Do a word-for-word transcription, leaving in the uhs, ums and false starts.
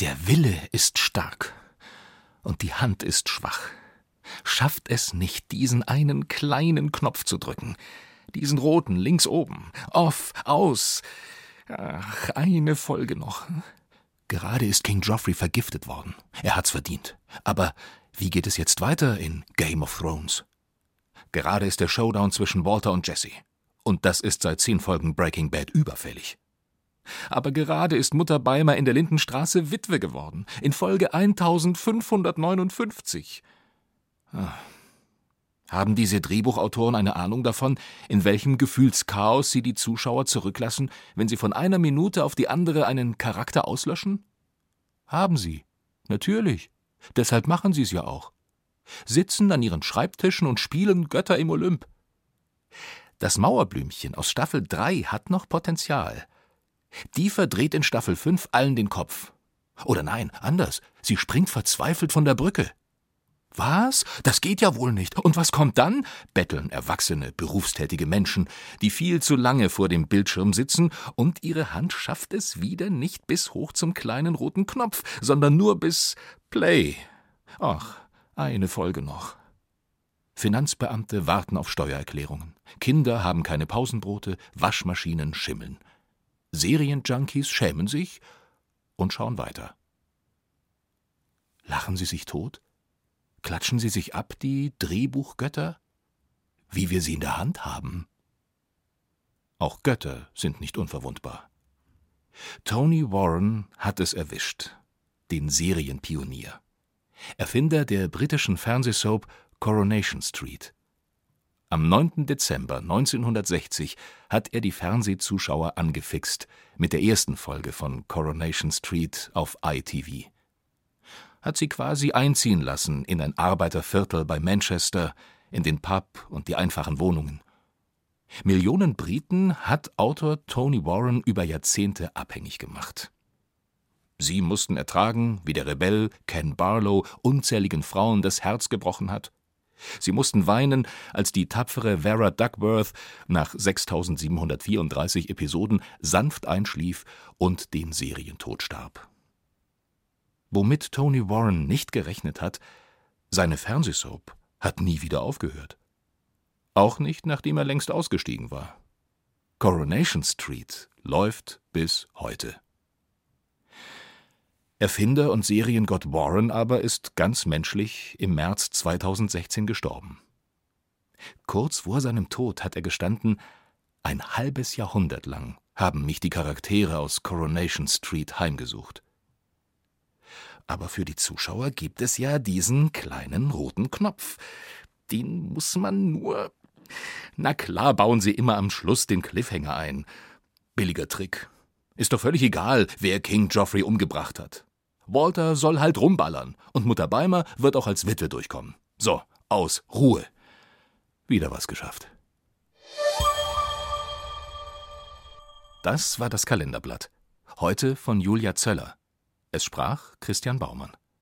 Der Wille ist stark und die Hand ist schwach. Schafft es nicht, diesen einen kleinen Knopf zu drücken. Diesen roten, links oben. Off, aus. Ach, eine Folge noch. Gerade ist King Joffrey vergiftet worden. Er hat's verdient. Aber wie geht es jetzt weiter in Game of Thrones? Gerade ist der Showdown zwischen Walter und Jesse. Und das ist seit zehn Folgen Breaking Bad überfällig. Aber gerade ist Mutter Beimer in der Lindenstraße Witwe geworden. In Folge eintausendfünfhundertneunundfünfzig. Ah. Haben diese Drehbuchautoren eine Ahnung davon, in welchem Gefühlschaos sie die Zuschauer zurücklassen, wenn sie von einer Minute auf die andere einen Charakter auslöschen? Haben sie. Natürlich. Deshalb machen sie es ja auch. Sitzen an ihren Schreibtischen und spielen Götter im Olymp. Das Mauerblümchen aus Staffel drei hat noch Potenzial. Die verdreht in Staffel fünf allen den Kopf. Oder nein, anders. Sie springt verzweifelt von der Brücke. Was? Das geht ja wohl nicht. Und was kommt dann? Betteln erwachsene, berufstätige Menschen, die viel zu lange vor dem Bildschirm sitzen und ihre Hand schafft es wieder nicht bis hoch zum kleinen roten Knopf, sondern nur bis Play. Ach, eine Folge noch. Finanzbeamte warten auf Steuererklärungen. Kinder haben keine Pausenbrote, Waschmaschinen schimmeln. Serienjunkies schämen sich und schauen weiter. Lachen sie sich tot? Klatschen sie sich ab, die Drehbuchgötter? Wie wir sie in der Hand haben. Auch Götter sind nicht unverwundbar. Tony Warren hat es erwischt, den Serienpionier. Erfinder der britischen Fernsehsoap Coronation Street. Am neunten Dezember neunzehnhundertsechzig hat er die Fernsehzuschauer angefixt mit der ersten Folge von Coronation Street auf I T V. Hat sie quasi einziehen lassen in ein Arbeiterviertel bei Manchester, in den Pub und die einfachen Wohnungen. Millionen Briten hat Autor Tony Warren über Jahrzehnte abhängig gemacht. Sie mussten ertragen, wie der Rebell Ken Barlow unzähligen Frauen das Herz gebrochen hat. Sie mussten weinen, als die tapfere Vera Duckworth nach sechstausendsiebenhundertvierunddreißig Episoden sanft einschlief und den Serientod starb. Womit Tony Warren nicht gerechnet hat, seine Fernsehsoap hat nie wieder aufgehört. Auch nicht, nachdem er längst ausgestiegen war. Coronation Street läuft bis heute. Erfinder und Seriengott Warren aber ist ganz menschlich im März zweitausendsechzehn gestorben. Kurz vor seinem Tod hat er gestanden, ein halbes Jahrhundert lang haben mich die Charaktere aus Coronation Street heimgesucht. Aber für die Zuschauer gibt es ja diesen kleinen roten Knopf. Den muss man nur... Na klar bauen sie immer am Schluss den Cliffhanger ein. Billiger Trick. Ist doch völlig egal, wer King Joffrey umgebracht hat. Walter soll halt rumballern und Mutter Beimer wird auch als Witwe durchkommen. So, aus, Ruhe. Wieder was geschafft. Das war das Kalenderblatt. Heute von Julia Zöller. Es sprach Christian Baumann.